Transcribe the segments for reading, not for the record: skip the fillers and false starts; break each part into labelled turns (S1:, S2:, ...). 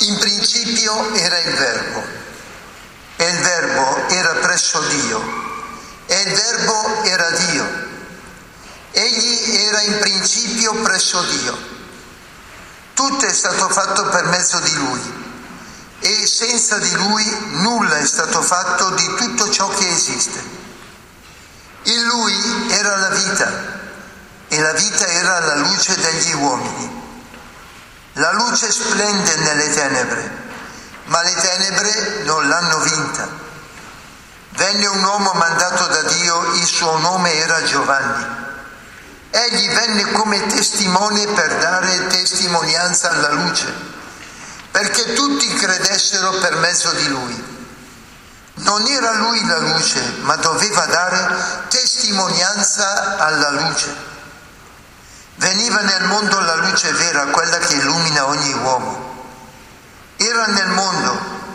S1: In principio era il Verbo, e il Verbo era presso Dio, e il Verbo era Dio. Egli era in principio presso Dio. Tutto è stato fatto per mezzo di Lui, e senza di Lui nulla è stato fatto di tutto ciò che esiste. In Lui era la vita, e la vita era la luce degli uomini. La luce splende nelle tenebre, ma le tenebre non l'hanno vinta. Venne un uomo mandato da Dio, il suo nome era Giovanni. Egli venne come testimone per dare testimonianza alla luce, perché tutti credessero per mezzo di lui. Non era lui la luce, ma doveva dare testimonianza alla luce. Veniva nel mondo la luce vera, quella che illumina ogni uomo. Era nel mondo,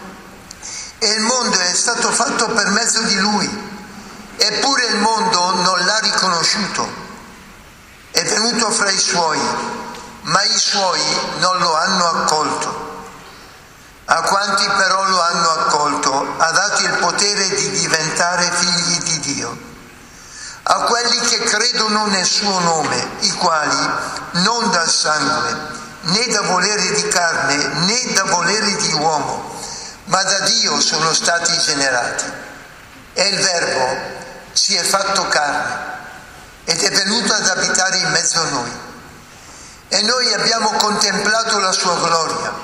S1: e il mondo è stato fatto per mezzo di lui, eppure il mondo non l'ha riconosciuto. È venuto fra i suoi, ma i suoi non lo hanno accolto. A quanti però lo hanno accolto ha dato il potere di diventare figli di Dio. A quelli che credono nel suo nome, i quali non dal sangue, né da volere di carne, né da volere di uomo, ma da Dio sono stati generati. E il Verbo si è fatto carne ed è venuto ad abitare in mezzo a noi. E noi abbiamo contemplato la sua gloria,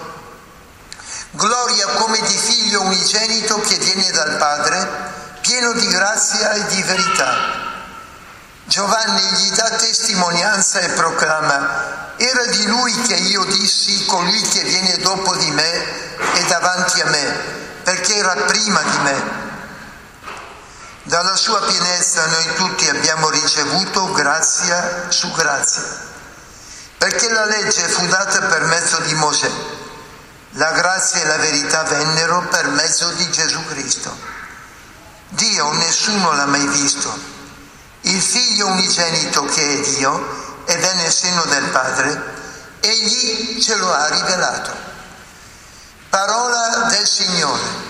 S1: gloria come di figlio unigenito che viene dal Padre, pieno di grazia e di verità. Giovanni gli dà testimonianza e proclama: era di lui che io dissi, colui che viene dopo di me è davanti a me, perché era prima di me. Dalla sua pienezza noi tutti abbiamo ricevuto grazia su grazia, perché la legge fu data per mezzo di Mosè, la grazia e la verità vennero per mezzo di Gesù Cristo. Dio nessuno l'ha mai visto. Il figlio unigenito che è Dio ed è nel seno del Padre, egli ce lo ha rivelato. Parola del Signore.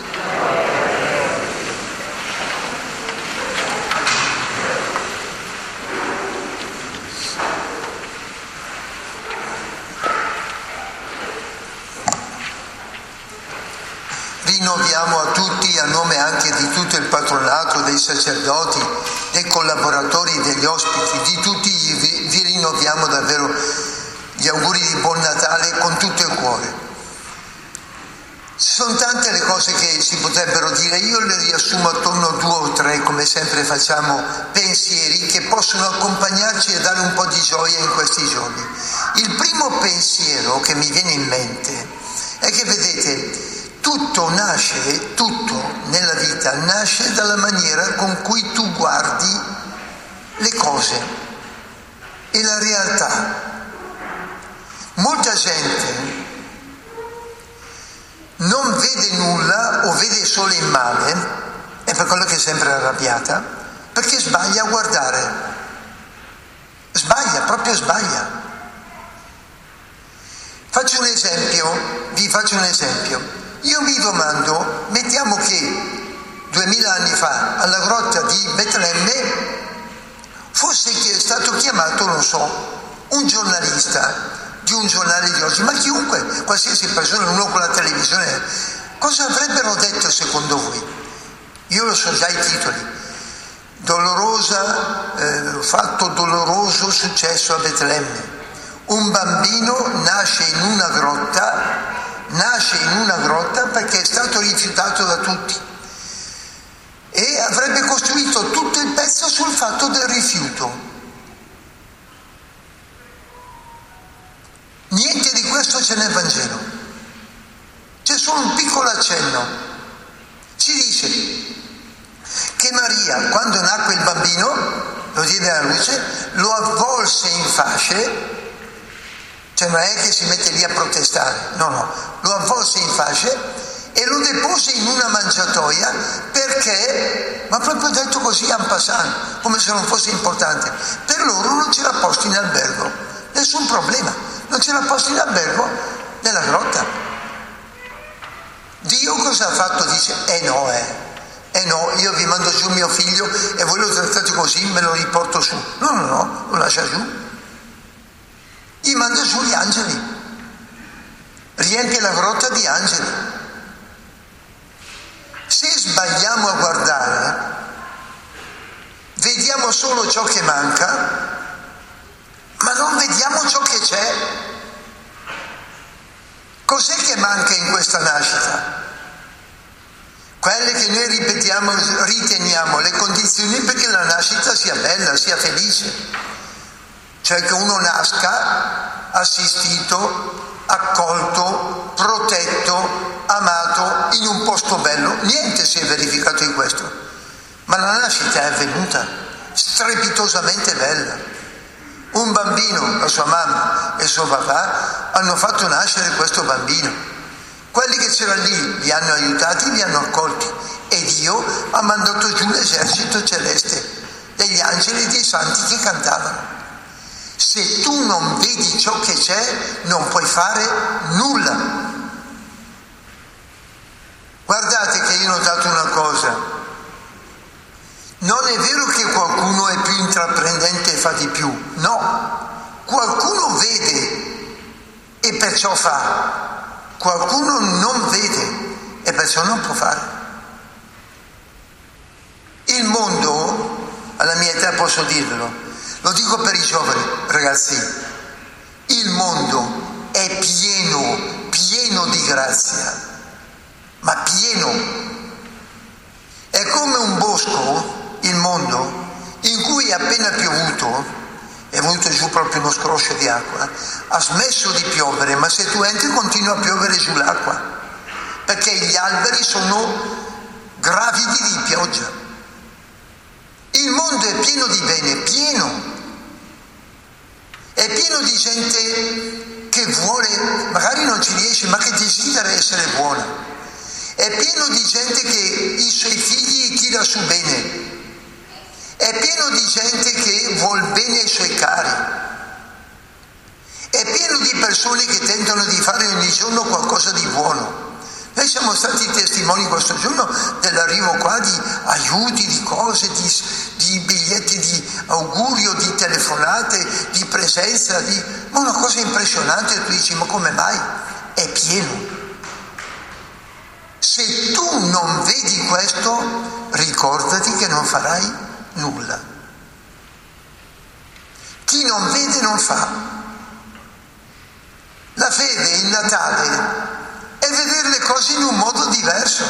S1: Rinnoviamo a tutti, a nome anche di tutto il patronato, dei sacerdoti, dei collaboratori, degli ospiti, di tutti vi rinnoviamo davvero gli auguri di buon Natale con tutto il cuore. Ci sono tante le cose che si potrebbero dire, io le riassumo attorno a 2 o 3, come sempre facciamo, pensieri che possono accompagnarci e dare un po' di gioia in questi giorni. Il primo pensiero che mi viene in mente è che, vedete, tutto nella vita nasce dalla maniera con cui tu guardi le cose e la realtà. Molta gente non vede nulla o vede solo il male, è per quello che è sempre arrabbiata, perché sbaglia a guardare. Proprio sbaglia. Vi faccio un esempio. Io mi domando, mettiamo che 2000 anni fa alla grotta di Betlemme fosse stato chiamato, non so, un giornalista di un giornale di oggi, ma chiunque, qualsiasi persona, uno con la televisione, cosa avrebbero detto secondo voi? Io lo so già i titoli. Fatto doloroso successo a Betlemme. Un bambino nasce in una grotta perché è stato rifiutato da tutti, e avrebbe costruito tutto il pezzo sul fatto del rifiuto. Niente di questo c'è nel Vangelo, c'è solo un piccolo accenno. Ci dice che Maria, quando nacque il bambino, lo diede alla luce, lo avvolse in fasce. Cioè non è che si mette lì a protestare, no, lo avvolse in fasce e lo depose in una mangiatoia perché, ma proprio detto così en passant, come se non fosse importante, per loro non c'era posto in albergo, nessun problema, non c'era posto in albergo nella grotta. cosa ha fatto? Dice, no, io vi mando giù mio figlio e voi lo trattate così, me lo riporto su. No, lo lascia giù. Gli manda giù gli angeli. Riempie la grotta di angeli. Se sbagliamo a guardare, vediamo solo ciò che manca, ma non vediamo ciò che c'è. Cos'è che manca in questa nascita? Quelle che noi riteniamo le condizioni perché la nascita sia bella, sia felice. Cioè che uno nasca assistito, accolto, protetto, amato, in un posto bello. Niente si è verificato di questo. Ma la nascita è avvenuta, strepitosamente bella. Un bambino, la sua mamma e il suo papà hanno fatto nascere questo bambino. Quelli che c'erano lì li hanno aiutati, li hanno accolti e Dio ha mandato giù l'esercito celeste degli angeli e dei santi che cantavano. Se tu non vedi ciò che c'è, non puoi fare nulla. Guardate che io ho notato una cosa. Non è vero che qualcuno è più intraprendente e fa di più. No, qualcuno vede e perciò fa. Qualcuno non vede e perciò non può fare. Il mondo, alla mia età posso dirlo, lo dico per i giovani ragazzi, il mondo è pieno di grazia, ma pieno. È come un bosco, il mondo, in cui appena piovuto, è venuto giù proprio uno scroscio di acqua, ha smesso di piovere, ma se tu entri continua a piovere sull'acqua, perché gli alberi sono gravidi di pioggia. Il mondo è pieno di bene, è pieno di gente che vuole, magari non ci riesce, ma che desidera essere buona. È pieno di gente che i suoi figli tira su bene. È pieno di gente che vuol bene ai suoi cari. È pieno di persone che tentano di fare ogni giorno qualcosa di buono. Noi siamo stati testimoni questo giorno dell'arrivo qua di aiuti, di cose, di biglietti di augurio, di telefonate, di presenza, ma una cosa impressionante. Tu dici, ma come mai? È pieno. Se tu non vedi questo, ricordati che non farai nulla. Chi non vede non fa. La fede, il Natale, è vedere le cose in un modo diverso.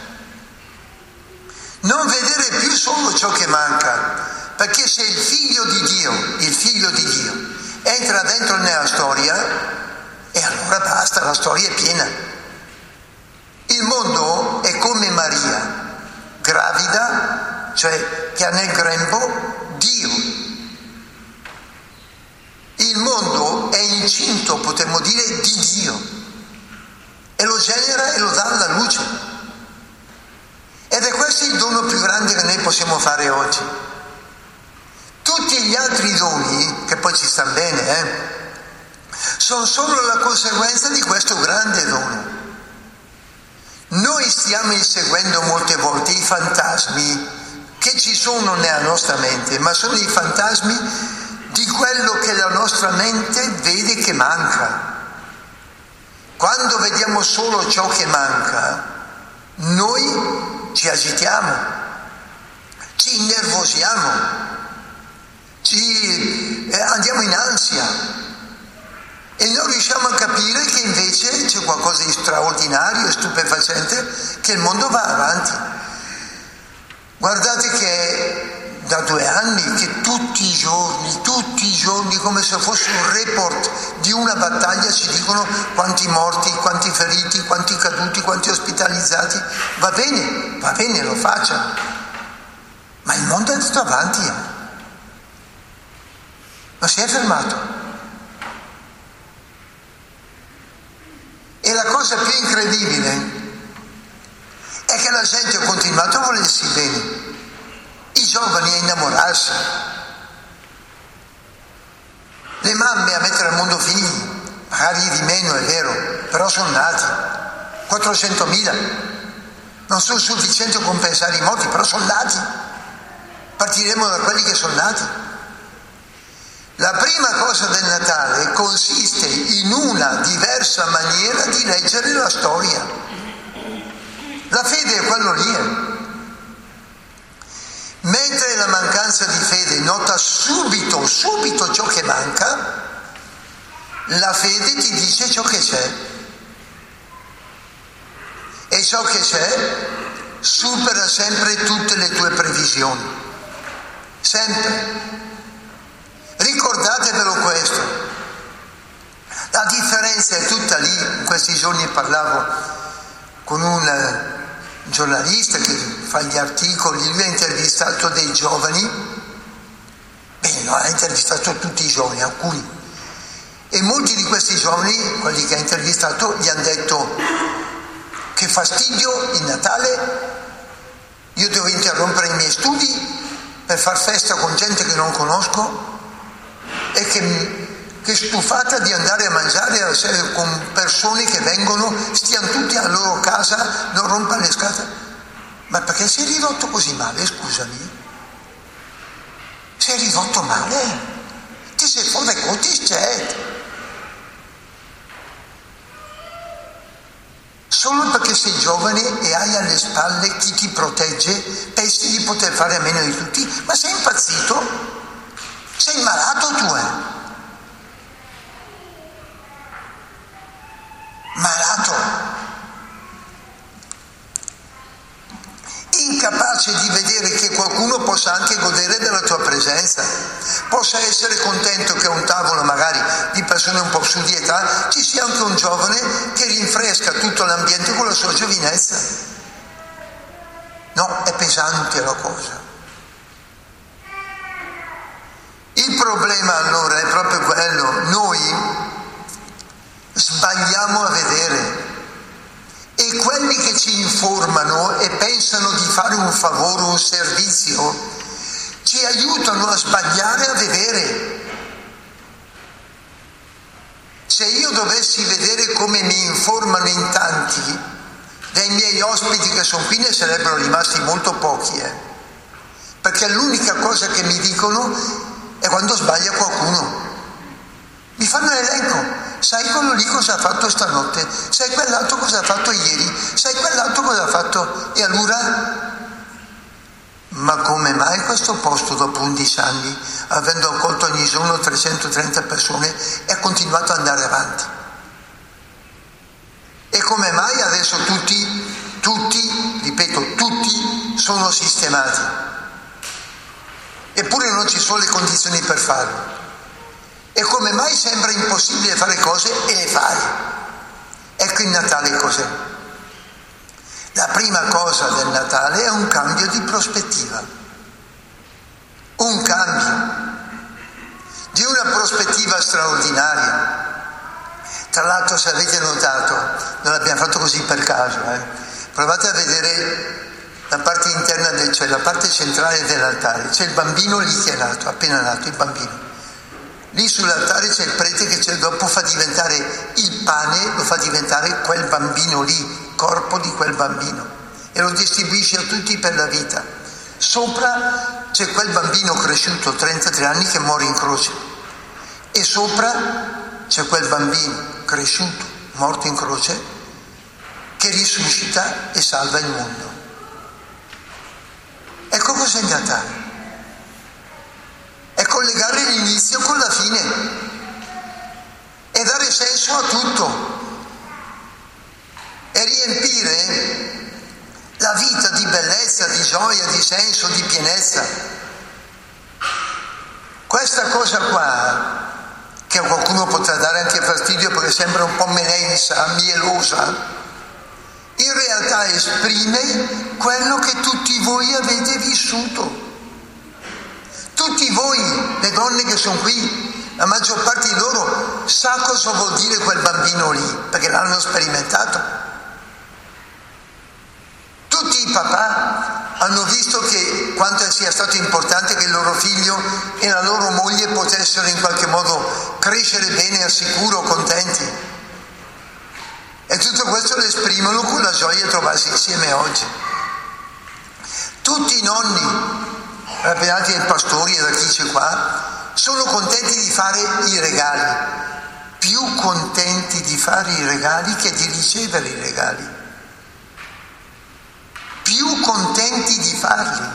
S1: Non vedere più solo ciò che manca, perché se il figlio di Dio entra dentro nella storia, e allora basta, la storia è piena. Il mondo è come Maria, gravida, cioè che ha nel grembo Dio. Il mondo è incinto, potremmo dire, di Dio, e lo genera e lo dà alla luce. Ed è questo il dono più grande che noi possiamo fare oggi. Tutti gli altri doni, che poi ci stanno bene, sono solo la conseguenza di questo grande dono. Noi stiamo inseguendo molte volte i fantasmi che ci sono nella nostra mente, ma sono i fantasmi di quello che la nostra mente vede che manca. Quando vediamo solo ciò che manca, noi ci agitiamo, ci innervosiamo, andiamo in ansia e non riusciamo a capire che invece c'è qualcosa di straordinario e stupefacente, che il mondo va avanti. Guardate che da 2 anni che tutti i giorni, come se fosse un report di una battaglia, ci dicono quanti morti, quanti feriti, quanti caduti, quanti ospitalizzati. Va bene, lo facciano. Ma il mondo è andato avanti. Non si è fermato. E la cosa più incredibile è che la gente ha continuato a volersi bene. I giovani a innamorarsi, le mamme a mettere al mondo figli, magari di meno è vero, però sono nati, 400.000, non sono sufficienti a compensare i morti, però sono nati. Partiremo da quelli che sono nati. La prima cosa del Natale consiste in una diversa maniera di leggere la storia. La fede è quello lì. Mentre la mancanza di fede nota subito ciò che manca, la fede ti dice ciò che c'è. E ciò che c'è supera sempre tutte le tue previsioni. Sempre. Ricordatevelo questo. La differenza è tutta lì. In questi giorni parlavo con un giornalista che fa gli articoli, lui ha intervistato dei giovani, bene, non ha intervistato tutti i giovani, alcuni, e molti di questi giovani, quelli che ha intervistato, gli hanno detto: che fastidio il Natale, io devo interrompere i miei studi per far festa con gente che non conosco, e che stufata di andare a mangiare con persone che vengono, stiano tutti alla loro casa, non rompano le scatole. Ma perché sei ridotto così male, scusami? Sei ridotto male? Ti sei fuori dai conti, c'è. Solo perché sei giovane e hai alle spalle chi ti protegge, pensi di poter fare a meno di tutti? Ma sei impazzito? Sei malato tu, Malato. Incapace di vedere che qualcuno possa anche godere della tua presenza, possa essere contento che a un tavolo magari di persone un po' su di età ci sia anche un giovane che rinfresca tutto l'ambiente con la sua giovinezza. No, è pesante la cosa. Il problema allora è proprio quello: noi sbagliamo a vedere, e quelli che ci informano e pensano di fare un favore, un servizio, ci aiutano a sbagliare a vedere. Se io dovessi vedere come mi informano in tanti dei miei ospiti che sono qui, ne sarebbero rimasti molto pochi, perché l'unica cosa che mi dicono è quando sbaglia qualcuno. Mi fanno l'elenco: sai quello lì cosa ha fatto stanotte, sai quell'altro cosa ha fatto ieri, sai quell'altro cosa ha fatto. E allora, ma come mai questo posto dopo 11 anni, avendo accolto ogni giorno 330 persone, è continuato ad andare avanti? E come mai adesso tutti, ripeto, tutti sono sistemati, eppure non ci sono le condizioni per farlo? E come mai sembra impossibile fare cose e le fai? Ecco il Natale cos'è. La prima cosa del Natale è un cambio di prospettiva, un cambio di una prospettiva straordinaria. Tra l'altro, se avete notato, non l'abbiamo fatto così per caso, provate a vedere la parte interna cioè la parte centrale dell'altare, c'è il bambino lì che è nato, appena nato il bambino. Lì sull'altare c'è il prete che dopo fa diventare il pane, lo fa diventare quel bambino lì, corpo di quel bambino, e lo distribuisce a tutti per la vita. Sopra c'è quel bambino cresciuto 33 anni che muore in croce, e sopra c'è quel bambino cresciuto, morto in croce, che risuscita e salva il mondo. Ecco cos'è il Natale. È collegare l'inizio con la fine e dare senso a tutto e riempire la vita di bellezza, di gioia, di senso, di pienezza. Questa cosa qua, che a qualcuno potrà dare anche fastidio perché sembra un po' menensa, mielosa, in realtà esprime quello che tutti voi avete vissuto. Tutti voi, le donne che sono qui, la maggior parte di loro sa cosa vuol dire quel bambino lì, perché l'hanno sperimentato. Tutti i papà hanno visto che quanto sia stato importante che il loro figlio e la loro moglie potessero in qualche modo crescere bene, al sicuro, contenti. E tutto questo lo esprimono con la gioia di trovarsi insieme oggi. Tutti i nonni, rappresentati dai pastori e da chi c'è qua, sono contenti di fare i regali, più contenti di fare i regali che di ricevere i regali, più contenti di farli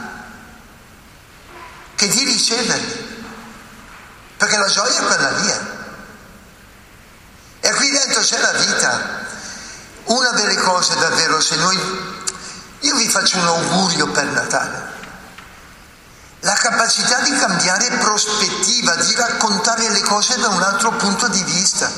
S1: che di riceverli, perché la gioia è quella lì. E qui dentro c'è la vita. Una delle cose davvero, io vi faccio un augurio per Natale, la capacità di cambiare prospettiva, di raccontare le cose da un altro punto di vista,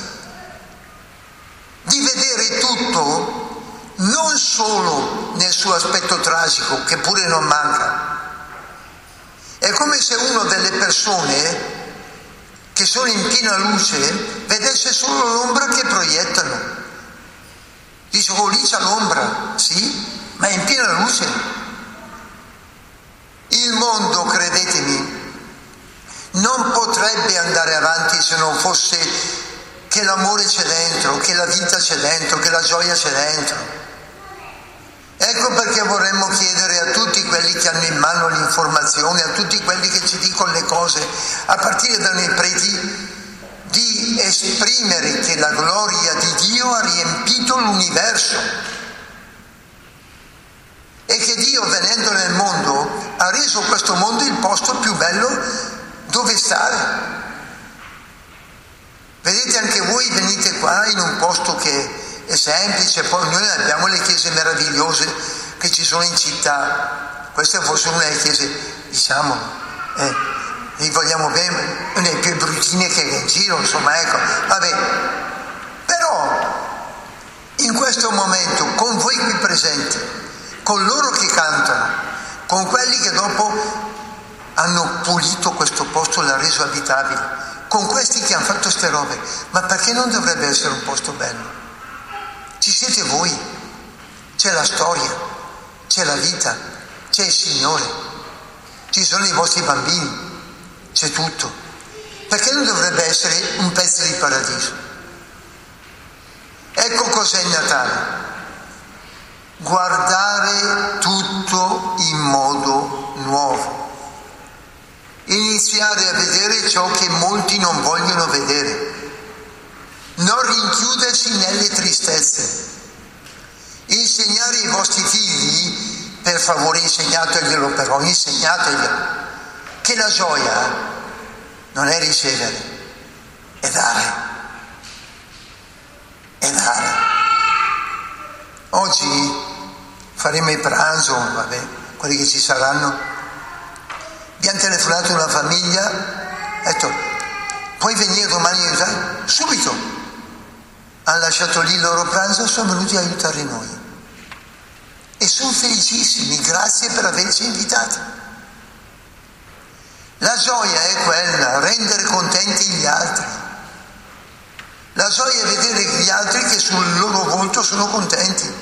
S1: di vedere tutto non solo nel suo aspetto tragico, che pure non manca. È come se uno delle persone che sono in piena luce vedesse solo l'ombra che proiettano. Dice, oh, lì c'è l'ombra, sì, ma è in piena luce. Il mondo, credetemi, non potrebbe andare avanti se non fosse che l'amore c'è dentro, che la vita c'è dentro, che la gioia c'è dentro. Ecco perché vorremmo chiedere a tutti quelli che hanno in mano l'informazione, a tutti quelli che ci dicono le cose, a partire da noi preti, di esprimere che la gloria di Dio ha riempito l'universo e che Dio, venendo nel mondo, ha reso questo mondo il posto più bello dove stare. Vedete, anche voi venite qua in un posto che è semplice, poi noi abbiamo le chiese meravigliose che ci sono in città, queste fossero una delle chiese, diciamo, li vogliamo bene, le più bruttine che in giro, insomma, ecco, vabbè. Però in questo momento, con voi qui presenti, con loro che cantano, con quelli che dopo hanno pulito questo posto, l'ha reso abitabile, con questi che hanno fatto queste robe, ma perché non dovrebbe essere un posto bello? Ci siete voi, c'è la storia, c'è la vita, c'è il Signore, ci sono i vostri bambini, c'è tutto. Perché non dovrebbe essere un pezzo di paradiso? Ecco cos'è il Natale: guardare tutto in modo nuovo, iniziare a vedere ciò che molti non vogliono vedere, non rinchiudersi nelle tristezze, insegnare ai vostri figli, per favore insegnateglielo, però insegnateglielo, che la gioia non è ricevere, è dare, è dare. Oggi faremo il pranzo, vabbè, quelli che ci saranno. Abbiamo telefonato una famiglia, ha detto, puoi venire domani a aiutare? Subito. Hanno lasciato lì il loro pranzo e sono venuti a aiutare noi. E sono felicissimi, grazie per averci invitati. La gioia è quella, rendere contenti gli altri. La gioia è vedere gli altri che sul loro volto sono contenti.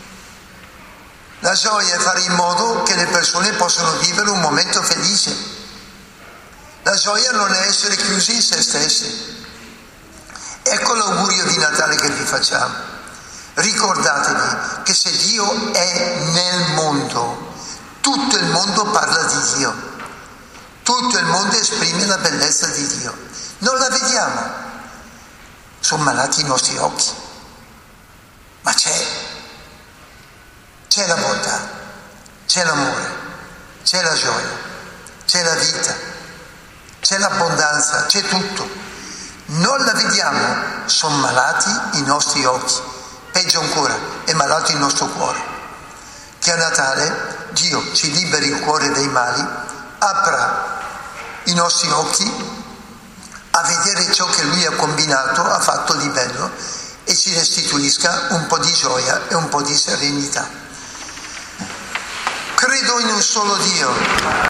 S1: La gioia è fare in modo che le persone possano vivere un momento felice. La gioia non è essere chiusi in se stessi. Ecco l'augurio di Natale che vi facciamo. Ricordatevi che se Dio è nel mondo, tutto il mondo parla di Dio. Tutto il mondo esprime la bellezza di Dio. Non la vediamo. Sono malati i nostri occhi. Ma c'è la bontà, c'è l'amore, c'è la gioia, c'è la vita, c'è l'abbondanza, c'è tutto. Non la vediamo, sono malati i nostri occhi. Peggio ancora, è malato il nostro cuore. Che a Natale Dio ci liberi il cuore dai mali, apra i nostri occhi a vedere ciò che Lui ha combinato, ha fatto di bello, e ci restituisca un po' di gioia e un po' di serenità. Credo in un solo Dio.